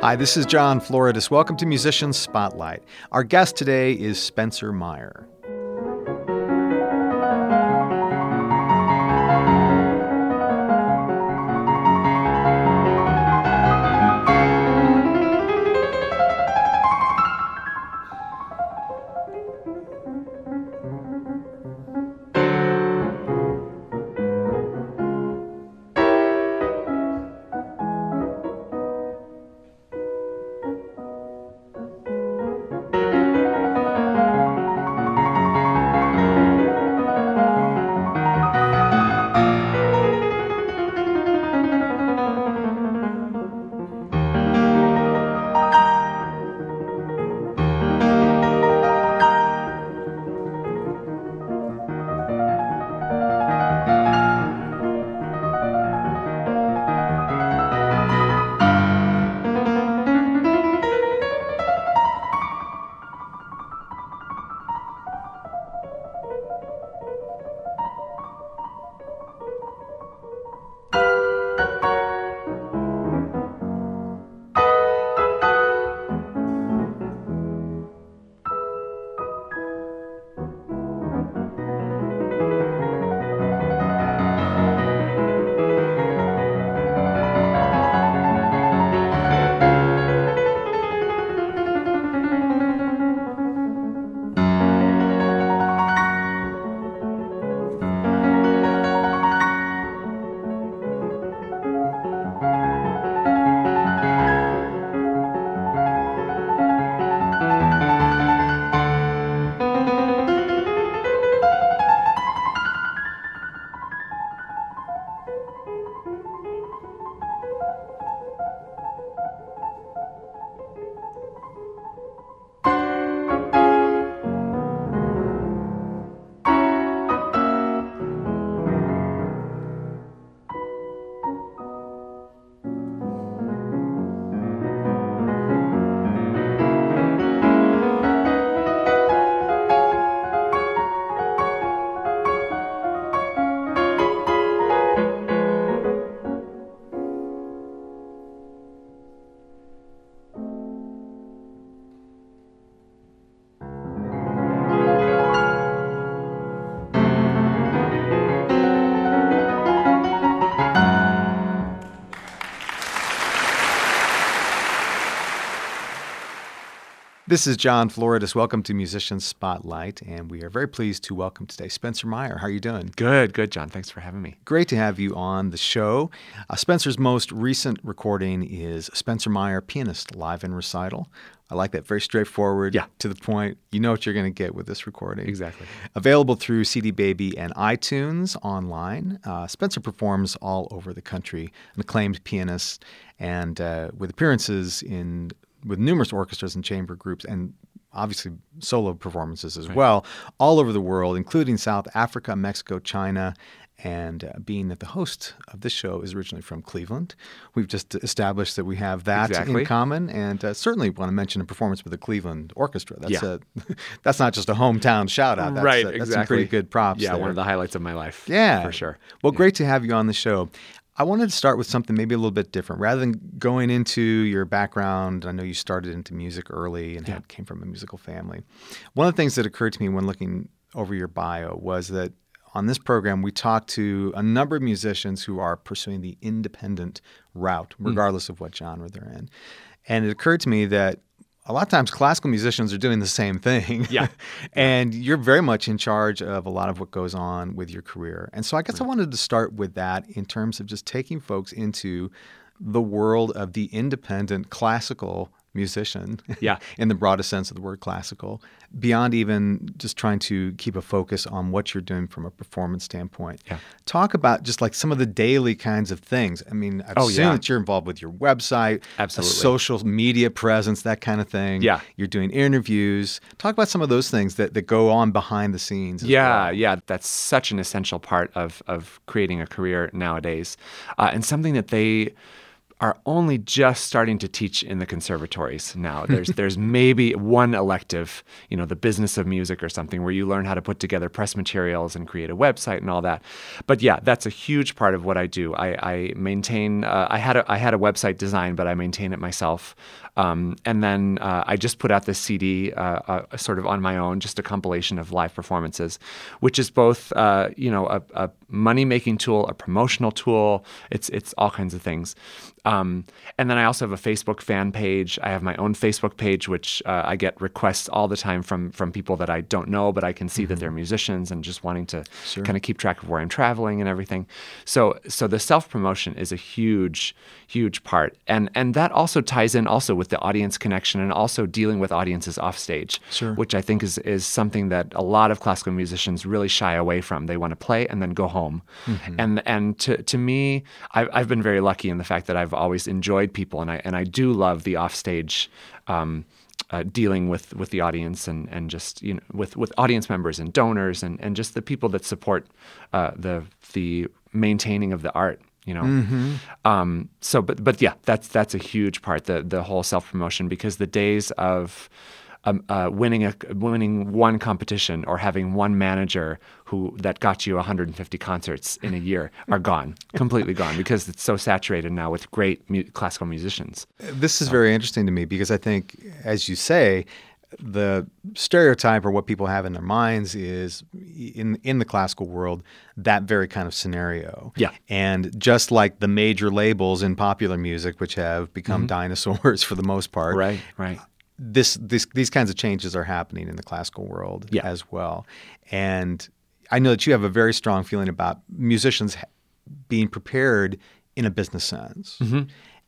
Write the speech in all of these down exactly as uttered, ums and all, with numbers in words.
Hi, this is John Floridis. Welcome to Musician Spotlight. Our guest today is Spencer Meyer. This is John Floridis. Welcome to Musician Spotlight, and we are very pleased to welcome today Spencer Meyer. How are you doing? Good, good, John. Thanks for having me. Great to have you on the show. Uh, Spencer's most recent recording is Spencer Meyer, Pianist, Live in Recital. I like that. Very straightforward, yeah. to the point. You know what you're going to get with this recording. Exactly. Available through C D Baby and iTunes online. Uh, Spencer performs all over the country, an acclaimed pianist, and uh, with appearances in with numerous orchestras and chamber groups, and obviously solo performances as right. well, all over the world, including South Africa, Mexico, China, and uh, being that the host of this show is originally from Cleveland, we've just established that we have that exactly. in common, and uh, certainly want to mention a performance with the Cleveland Orchestra. That's yeah. a, that's not just a hometown shout-out. That's, right, uh, that's exactly. some pretty good props Yeah, there. one of the highlights of my life. Yeah. For sure. Well, yeah. great to have you on the show. I wanted to start with something maybe a little bit different. Rather than going into your background, I know you started into music early and yeah. had, came from a musical family. One of the things that occurred to me when looking over your bio was that on this program, we talked to a number of musicians who are pursuing the independent route, regardless mm. of what genre they're in. And it occurred to me that a lot of times classical musicians are doing the same thing. Yeah. And you're very much in charge of a lot of what goes on with your career. And so I guess right. I wanted to start with that in terms of just taking folks into the world of the independent classical musician, yeah. in the broadest sense of the word classical, beyond even just trying to keep a focus on what you're doing from a performance standpoint. Yeah. Talk about just like some of the daily kinds of things. I mean, I've oh, assumed yeah. that you're involved with your website, absolutely, a social media presence, that kind of thing. Yeah. You're doing interviews. Talk about some of those things that, that go on behind the scenes. As yeah, well. yeah. That's such an essential part of, of creating a career nowadays, uh, and something that they are only just starting to teach in the conservatories now. There's there's maybe one elective, you know, the business of music or something, where you learn how to put together press materials and create a website and all that. But yeah, that's a huge part of what I do. I, I maintain. Uh, I had a I had a website design, but I maintain it myself. Um, and then uh, I just put out this C D, uh, uh, sort of on my own, just a compilation of live performances, which is both, uh, you know, a, a money-making tool, a promotional tool. It's it's all kinds of things. Um, and then I also have a Facebook fan page. I have my own Facebook page, which uh, I get requests all the time from from people that I don't know, but I can see mm-hmm. that they're musicians and just wanting to sure. kind of keep track of where I'm traveling and everything. So so the self-promotion is a huge, huge part. And and that also ties in also with the audience connection and also dealing with audiences off stage, sure. which I think is, is something that a lot of classical musicians really shy away from. They want to play and then go home. Mm-hmm. And and to, to me, I've, I've been very lucky in the fact that I've always enjoyed people, and I and I do love the offstage um, uh, dealing with, with the audience and, and just you know with, with audience members and donors and, and just the people that support uh, the the maintaining of the art. You know, mm-hmm. um, so but but yeah, that's that's a huge part, the the whole self promotion, because the days of Um, uh, winning a winning one competition or having one manager who that got you one hundred fifty concerts in a year are gone, completely gone, because it's so saturated now with great mu- classical musicians. This is so. very interesting to me because I think, as you say, the stereotype or what people have in their minds is in in the classical world, that very kind of scenario. Yeah. And just like the major labels in popular music, which have become mm-hmm. dinosaurs for the most part. Right, right. This, this, these kinds of changes are happening in the classical world yeah. as well. And I know that you have a very strong feeling about musicians being prepared in a business sense. Mm-hmm.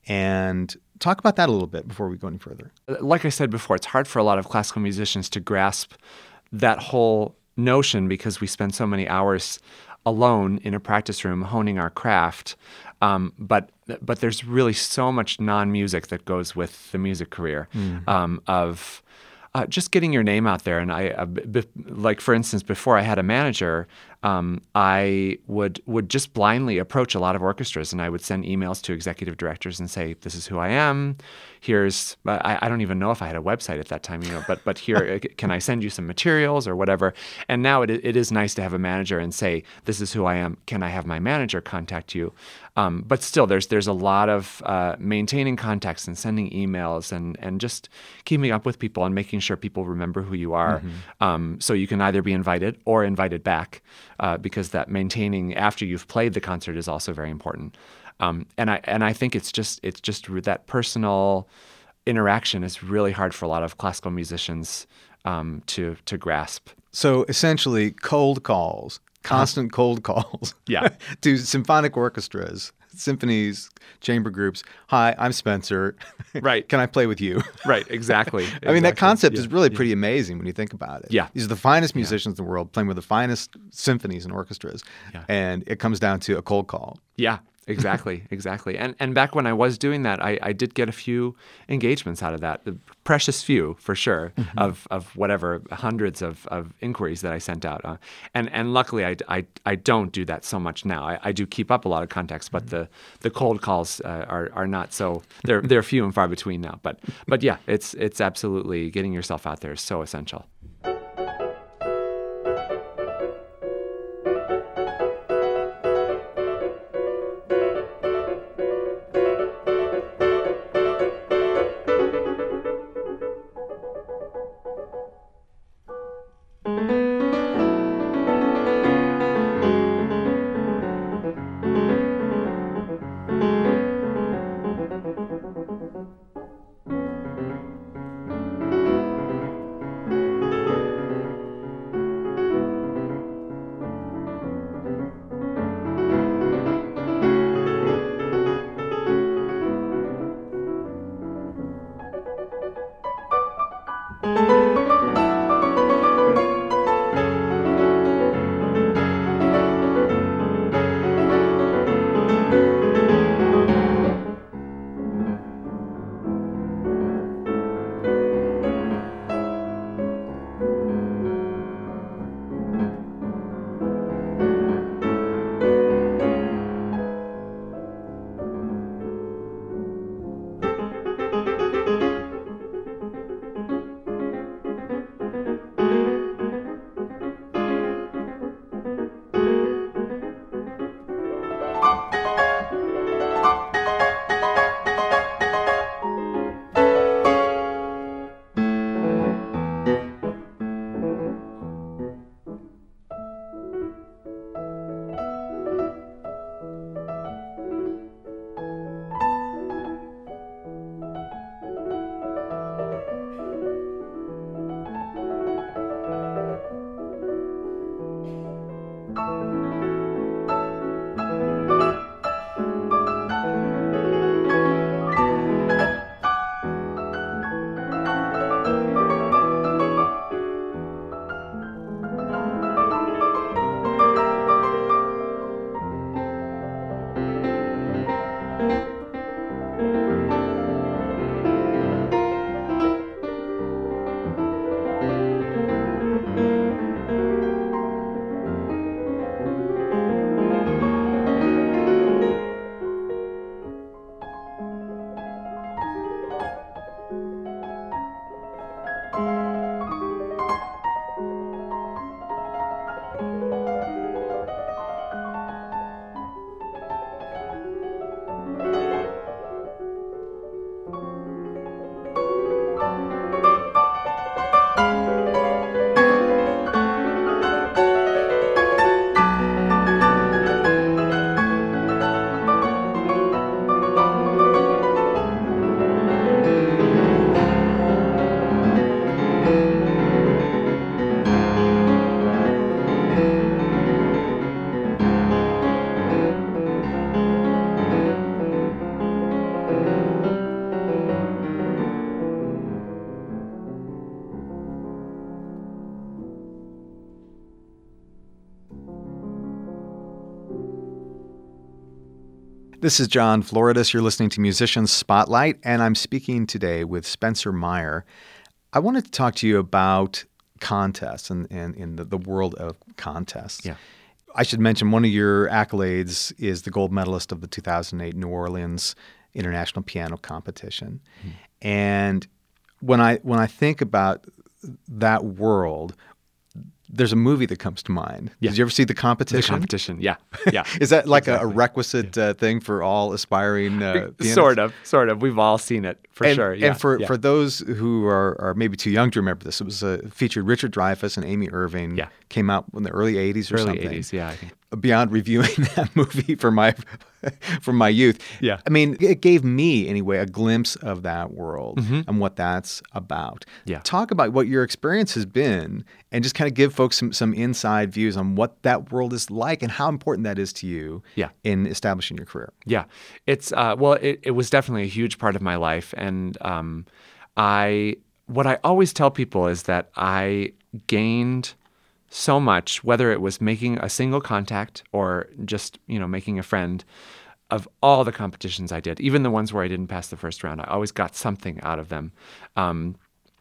And talk about that a little bit before we go any further. Like I said before, it's hard for a lot of classical musicians to grasp that whole notion because we spend so many hours alone in a practice room honing our craft. Um, but but there's really so much non-music that goes with the music career mm-hmm. um, of uh, just getting your name out there. And I, uh, b- like for instance, before I had a manager, um, I would would just blindly approach a lot of orchestras, and I would send emails to executive directors and say, "This is who I am. Here's I, I don't even know if I had a website at that time, you know, but but here can I send you some materials or whatever." And now it it is nice to have a manager and say, "This is who I am. Can I have my manager contact you?" Um, but still, there's there's a lot of uh, maintaining contacts and sending emails and and just keeping up with people and making sure people remember who you are. Mm-hmm. Um, so you can either be invited or invited back. Uh, because that maintaining after you've played the concert is also very important, um, and I and I think it's just it's just that personal interaction is really hard for a lot of classical musicians um, to to grasp. So essentially, cold calls, constant uh-huh. cold calls, yeah, to symphonic orchestras, symphonies, chamber groups. Hi, I'm Spencer. Right. Can I play with you? Right, exactly. I exactly. mean, that concept yeah. is really yeah. pretty amazing when you think about it. Yeah. These are the finest musicians yeah. in the world playing with the finest symphonies and orchestras. Yeah. And it comes down to a cold call. Yeah. Exactly, exactly. And and back when I was doing that, I, I did get a few engagements out of that. The precious few, for sure, mm-hmm. of of whatever, hundreds of, of inquiries that I sent out. Uh, and and luckily, I, I, I don't do that so much now. I, I do keep up a lot of contacts, but mm-hmm. the, the cold calls uh, are are not so, they're they're few and far between now. But but yeah, it's it's absolutely, getting yourself out there is so essential. This is John Floridis. You're listening to Musicians Spotlight, and I'm speaking today with Spencer Meyer. I wanted to talk to you about contests and, and in the, the world of contests. Yeah. I should mention one of your accolades is the gold medalist of the two thousand eight New Orleans International Piano Competition. Mm-hmm. And when I when I think about that world, there's a movie that comes to mind. Yeah. Did you ever see The Competition? The Competition, yeah. yeah. Is that like exactly. a, a requisite uh, thing for all aspiring uh, pianists? Sort of, sort of. We've all seen it, for and, sure. Yeah. And for, yeah. for those who are, are maybe too young to remember this, it was uh, featured Richard Dreyfuss and Amy Irving. Yeah. Came out in the early eighties or early something. eighties, yeah, I think. Beyond reviewing that movie for my from my youth. Yeah. I mean, it gave me, anyway, a glimpse of that world mm-hmm. and what that's about. Yeah. Talk about what your experience has been and just kind of give folks some, some inside views on what that world is like and how important that is to you yeah. in establishing your career. Yeah. It's, uh, well, it, it was definitely a huge part of my life. And um, I, what I always tell people is that I gained so much, whether it was making a single contact or just, you know, making a friend, of all the competitions I did, even the ones where I didn't pass the first round. I always got something out of them. Um,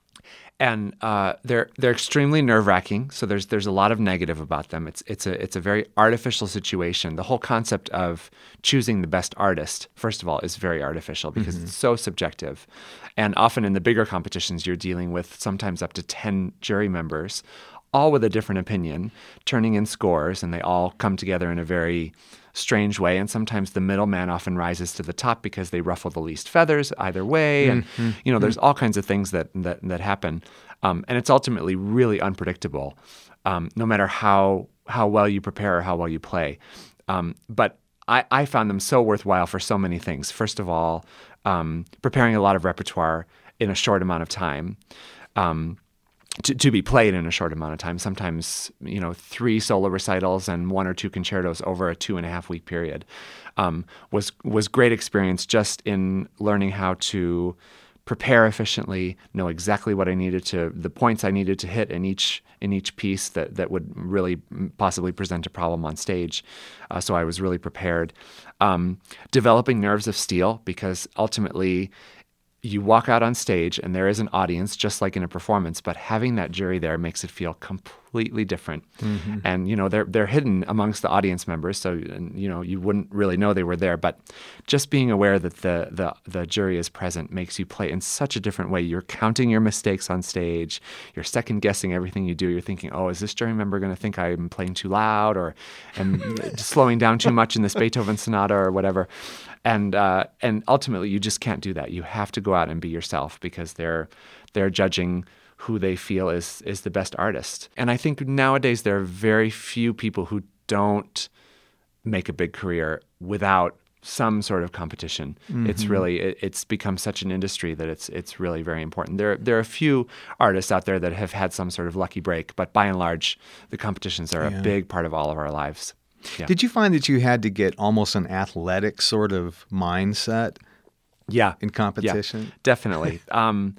and uh, they're they're extremely nerve-wracking, so there's there's a lot of negative about them. It's it's a it's a very artificial situation. The whole concept of choosing the best artist, first of all, is very artificial because mm-hmm. it's so subjective. And often in the bigger competitions, you're dealing with sometimes up to ten jury members, all with a different opinion, turning in scores, and they all come together in a very strange way. And sometimes the middleman often rises to the top because they ruffle the least feathers either way. And, mm-hmm. you know, there's all kinds of things that that, that happen. Um, and it's ultimately really unpredictable, um, no matter how how well you prepare or how well you play. Um, but I, I found them so worthwhile for so many things. First of all, um, preparing a lot of repertoire in a short amount of time. Um, To, to be played in a short amount of time, sometimes, you know, three solo recitals and one or two concertos over a two and a half week period, um, was was great experience just in learning how to prepare efficiently, know exactly what I needed to, the points I needed to hit in each in each piece that, that would really possibly present a problem on stage. Uh, so I was really prepared. Um, developing nerves of steel, because ultimately, you walk out on stage and there is an audience just like in a performance, but having that jury there makes it feel completely different. Mm-hmm. And, you know, they're they're hidden amongst the audience members, so, you know, you wouldn't really know they were there. But just being aware that the the the jury is present makes you play in such a different way. You're counting your mistakes on stage. You're second guessing everything you do. You're thinking, oh, is this jury member going to think I'm playing too loud or am slowing down too much in this Beethoven sonata or whatever? And uh, and ultimately, you just can't do that. You have to go out and be yourself because they're they're judging who they feel is is the best artist. And I think nowadays there are very few people who don't make a big career without some sort of competition. Mm-hmm. It's really it, it's become such an industry that it's it's really very important. There there are a few artists out there that have had some sort of lucky break, but by and large, the competitions are yeah. a big part of all of our lives. Yeah. Did you find that you had to get almost an athletic sort of mindset? Yeah, in competition, yeah, definitely. um,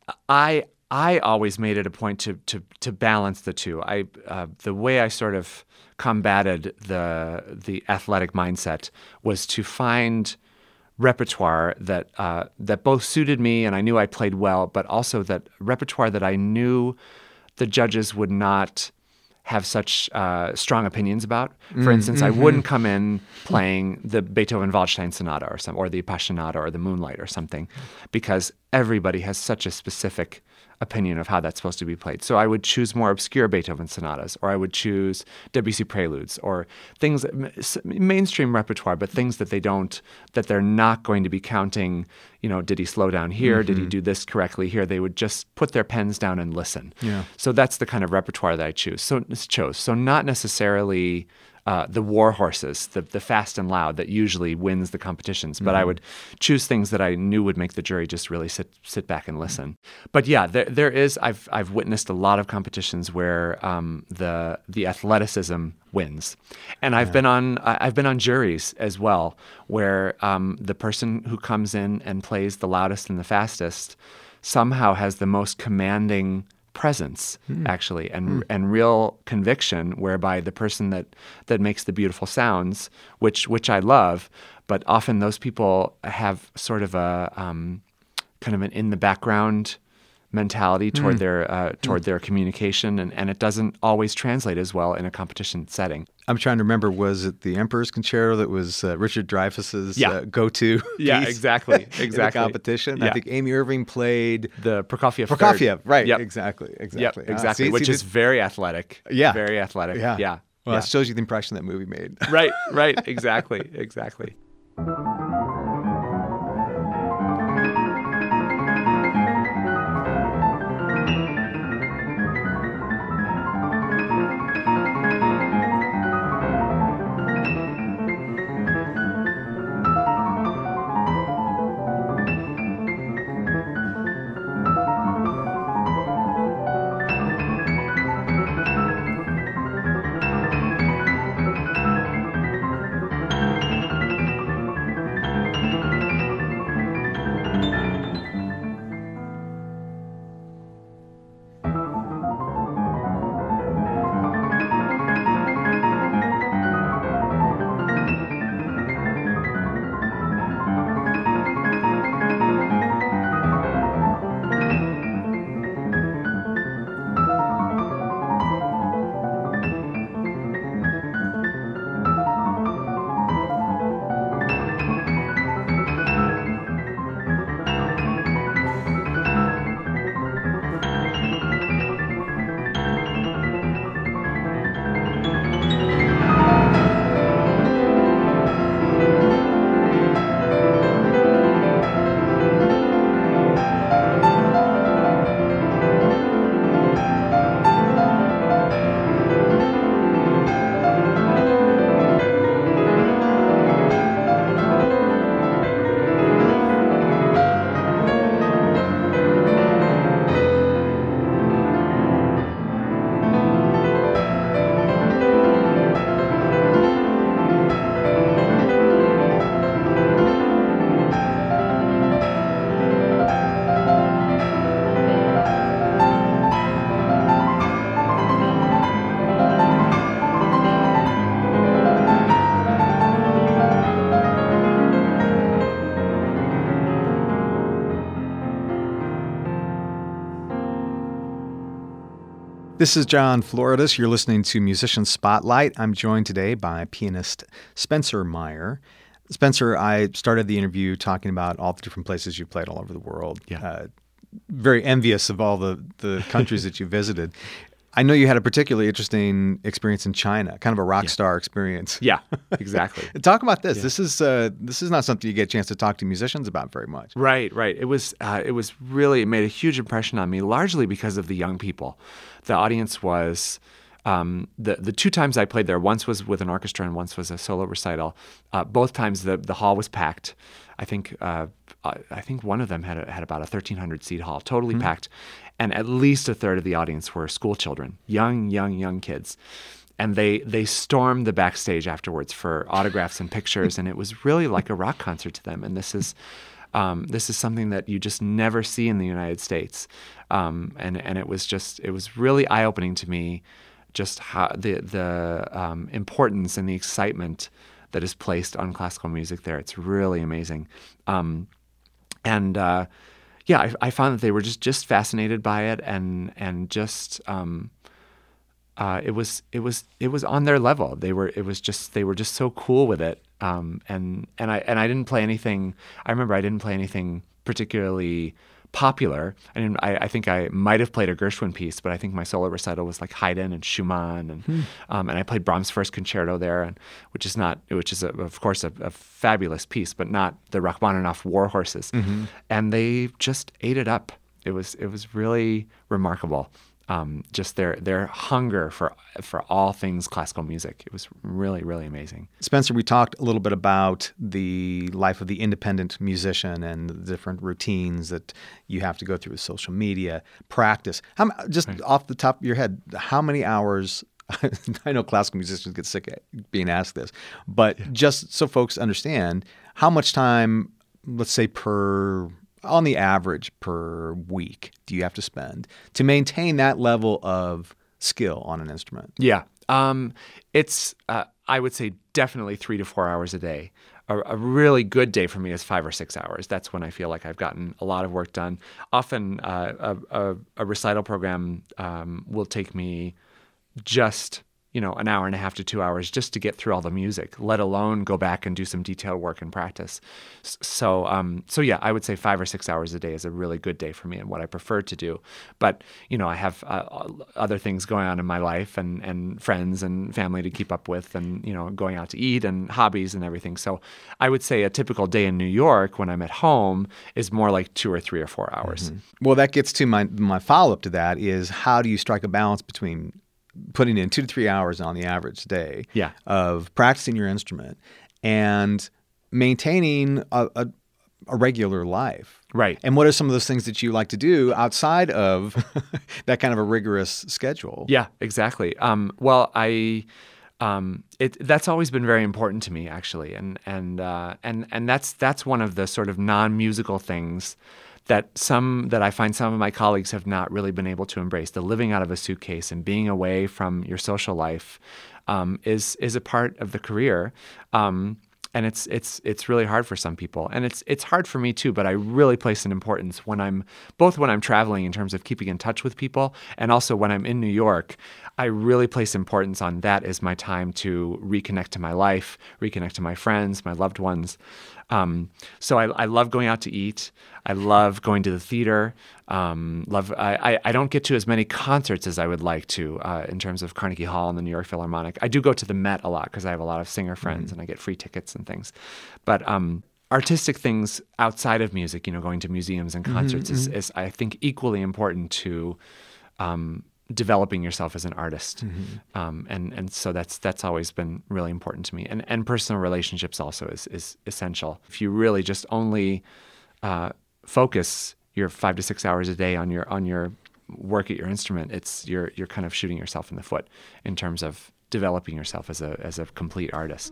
I I always made it a point to to to balance the two. I uh, the way I sort of combated the the athletic mindset was to find repertoire that uh, that both suited me and I knew I played well, but also that repertoire that I knew the judges would not have such uh, strong opinions about. For instance, mm-hmm. I wouldn't come in playing the Beethoven Waldstein Sonata or some, or the Appassionata or the Moonlight or something, because everybody has such a specific opinion of how that's supposed to be played. So I would choose more obscure Beethoven sonatas, or I would choose Debussy preludes, or things, mainstream repertoire, but things that they don't, that they're not going to be counting, you know, did he slow down here? Mm-hmm. Did he do this correctly here? They would just put their pens down and listen. Yeah. So that's the kind of repertoire that I choose. So chose. So not necessarily Uh, the war horses, the the fast and loud that usually wins the competitions. But mm-hmm. I would choose things that I knew would make the jury just really sit sit back and listen. But yeah, there there is. I've I've witnessed a lot of competitions where um, the the athleticism wins, and I've yeah. been on I've been on juries as well where um, the person who comes in and plays the loudest and the fastest somehow has the most commanding presence, actually, and and real conviction, whereby the person that that makes the beautiful sounds, which which I love, but often those people have sort of a um, kind of an in the background mentality toward mm. their uh, toward mm. their communication, and, and it doesn't always translate as well in a competition setting. I'm trying to remember, was it the Emperor's Concerto that was uh, Richard Dreyfuss's yeah. uh, go-to Yeah, piece exactly. Exactly. in the competition? Yeah. I think Amy Irving played the Prokofiev. Prokofiev, right. Yep. Exactly. Exactly. Yep, exactly. Uh, see, which see, is very athletic. Yeah. Very athletic. Yeah. Yeah. Well, yeah. that shows you the impression that movie made. Right, right. Exactly. Exactly. This is John Floridis. You're listening to Musician Spotlight. I'm joined today by pianist Spencer Meyer. Spencer, I started the interview talking about all the different places you played all over the world. Yeah. Uh, very envious of all the, the countries that you visited. I know you had a particularly interesting experience in China, kind of a rock yeah. star experience. Yeah, exactly. Talk about this. Yeah. This is uh, this is not something you get a chance to talk to musicians about very much. Right, right. It was uh, it was really, it made a huge impression on me, largely because of the young people. The audience was um, the the two times I played there. Once was with an orchestra, and once was a solo recital. Uh, both times the the hall was packed. I think uh, I think one of them had a, had about a thirteen hundred seat hall, totally mm-hmm. packed, and at least a third of the audience were school children, young, young, young kids, and they they stormed the backstage afterwards for autographs and pictures, and it was really like a rock concert to them. And this is um, this is something that you just never see in the United States, um, and and it was just it was really eye opening to me, just how the the um, importance and the excitement that is placed on classical music there. It's really amazing. Um, and uh, yeah, I, I found that they were just, just fascinated by it, and and just um, uh, it was it was it was on their level. They were it was just they were just so cool with it. Um, and and I and I didn't play anything. I remember I didn't play anything particularly popular. I didn't. I, I think I might have played a Gershwin piece, but I think my solo recital was like Haydn and Schumann, and hmm. um, and I played Brahms' First Concerto there, and which is not, which is a, of course a, a fabulous piece, but not the Rachmaninoff War Horses. Mm-hmm. And they just ate it up. It was it was really remarkable. Um, just their their hunger for for all things classical music. It was really, really amazing. Spencer, we talked a little bit about the life of the independent musician and the different routines that you have to go through with social media, practice. How, just right. off the top of your head, how many hours, I know classical musicians get sick at being asked this, but yeah. just so folks understand, how much time, let's say per on the average per week do you have to spend to maintain that level of skill on an instrument? Yeah. Um, it's, uh, I would say definitely three to four hours a day. A, a really good day for me is five or six hours. That's when I feel like I've gotten a lot of work done. Often uh, a, a, a recital program um, will take me just you know, an hour and a half to two hours just to get through all the music, let alone go back and do some detailed work and practice. So, um, so yeah, I would say five or six hours a day is a really good day for me and what I prefer to do. But, you know, I have uh, other things going on in my life and, and friends and family to keep up with and, you know, going out to eat and hobbies and everything. So I would say a typical day in New York when I'm at home is more like two or three or four hours. Mm-hmm. Well, that gets to my, my follow-up to that is how do you strike a balance between putting in two to three hours on the average day yeah. of practicing your instrument and maintaining a, a, a regular life. Right. And what are some of those things that you like to do outside of that kind of a rigorous schedule? Yeah, exactly. Um, well, I... Um, it that's always been very important to me, actually, and and uh, and and that's that's one of the sort of non-musical things that some that I find some of my colleagues have not really been able to embrace. The living out of a suitcase and being away from your social life um, is is a part of the career. Um, And it's it's it's really hard for some people, and it's it's hard for me too. But I really place an importance when I'm both when I'm traveling in terms of keeping in touch with people, and also when I'm in New York. I really place importance on that as my time to reconnect to my life, reconnect to my friends, my loved ones. Um, so I, I love going out to eat. I love going to the theater. Um, love. I, I, I don't get to as many concerts as I would like to uh, in terms of Carnegie Hall and the New York Philharmonic. I do go to the Met a lot because I have a lot of singer friends mm-hmm. and I get free tickets and things. But um, artistic things outside of music, you know, going to museums and concerts mm-hmm. is, is, I think, equally important to um, developing yourself as an artist. Mm-hmm. Um, and, and so that's that's always been really important to me. And and personal relationships also is, is essential. If you really just only uh, focus your five to six hours a day on your on your work at your instrument, it's you're you're kind of shooting yourself in the foot in terms of developing yourself as a as a complete artist.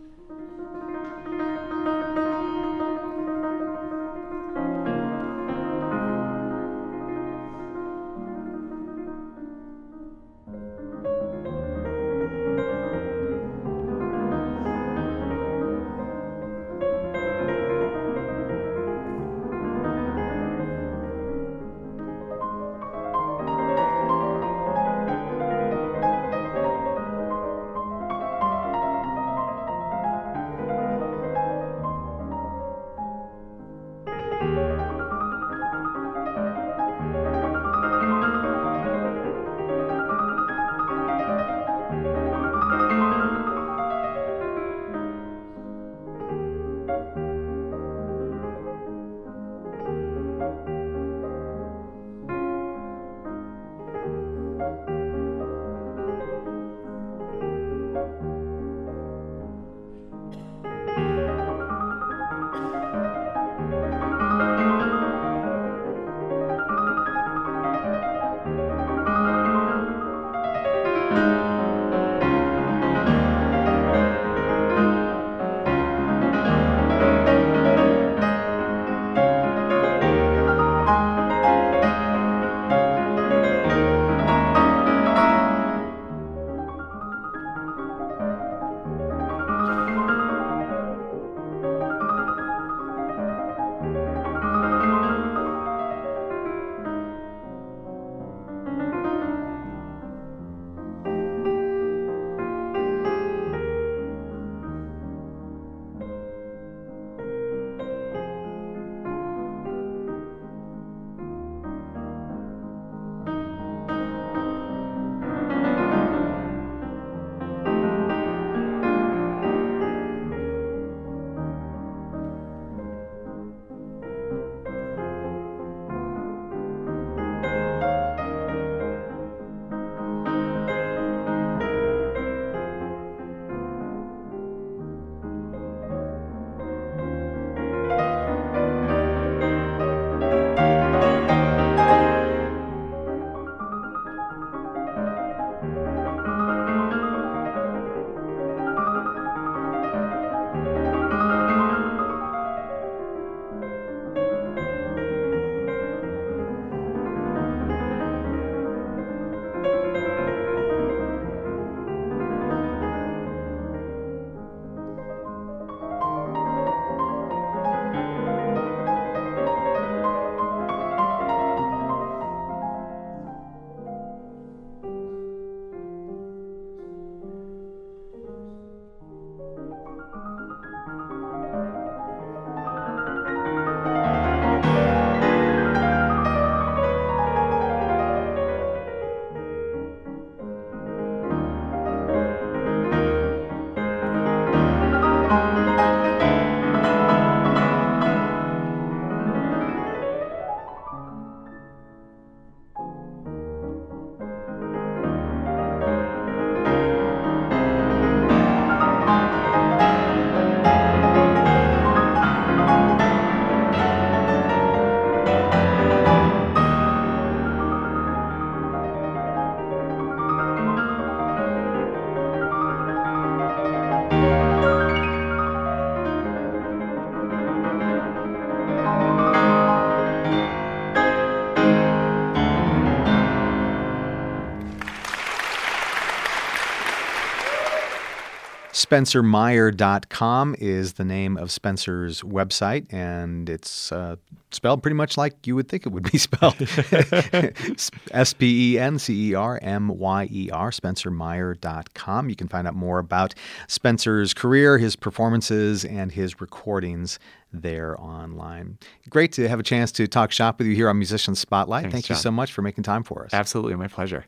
Spencer Meyer dot com is the name of Spencer's website, and it's uh, spelled pretty much like you would think it would be spelled. S P E N C E R M Y E R, Spencer Meyer dot com. You can find out more about Spencer's career, his performances, and his recordings there online. Great to have a chance to talk shop with you here on Musician Spotlight. Thanks, Thank you John. so much for making time for us. Absolutely, my pleasure.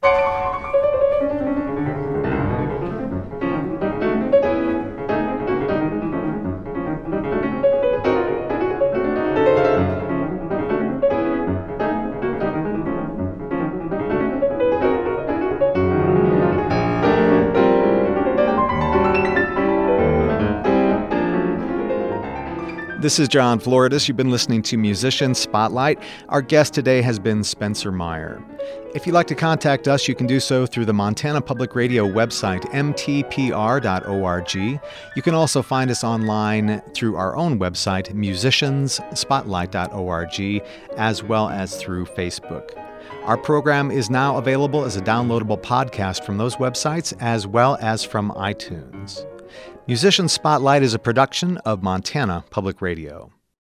This is John Floridis. You've been listening to Musician Spotlight. Our guest today has been Spencer Meyer. If you'd like to contact us, you can do so through the Montana Public Radio website, m t p r dot org. You can also find us online through our own website, musicians spotlight dot org, as well as through Facebook. Our program is now available as a downloadable podcast from those websites, as well as from iTunes. Musician Spotlight is a production of Montana Public Radio.